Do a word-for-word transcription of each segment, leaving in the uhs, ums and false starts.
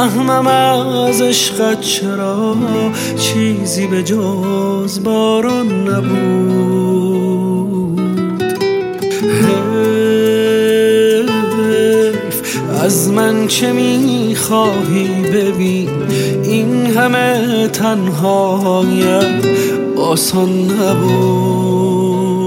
نمیفهمم از عشقت چرا چیزی به جز باران نبود. حیف از من چه میخواهی ببین، این همه تنهایم آسان نبود.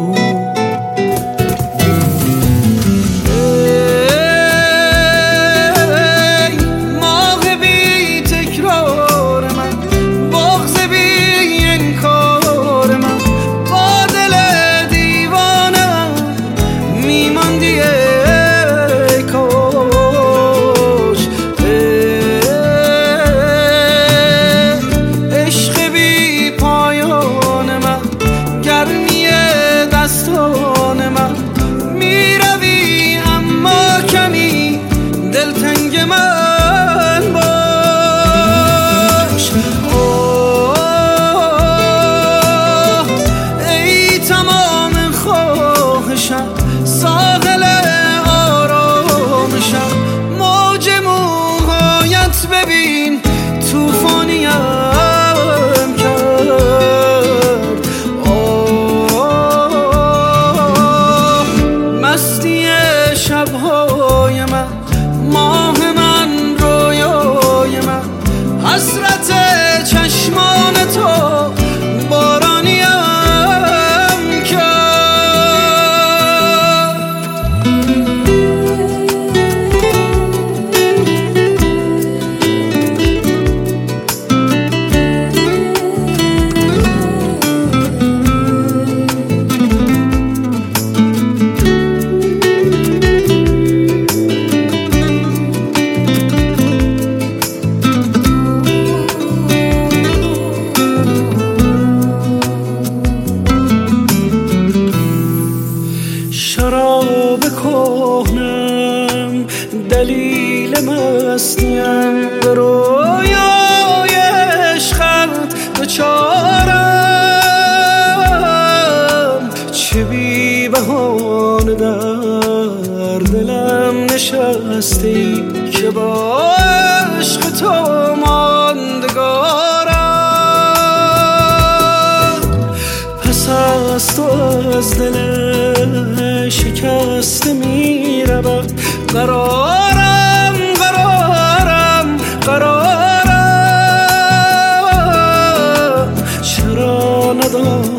ساحل آرامشم، موج موهایت ببین توفانیم کرد. آه مستی شبهای من، ماه من، رویای من، حسرت چشمان تو بارانیم کهنم، دلیل مستیم، به رویای عشقت دچارم. چه بی بهانه در دلم نشستی که با عشق تو ماندگارم. پس از تو از دل شکسته می رود قرارم، قرارم، قرارم. چرا ندارم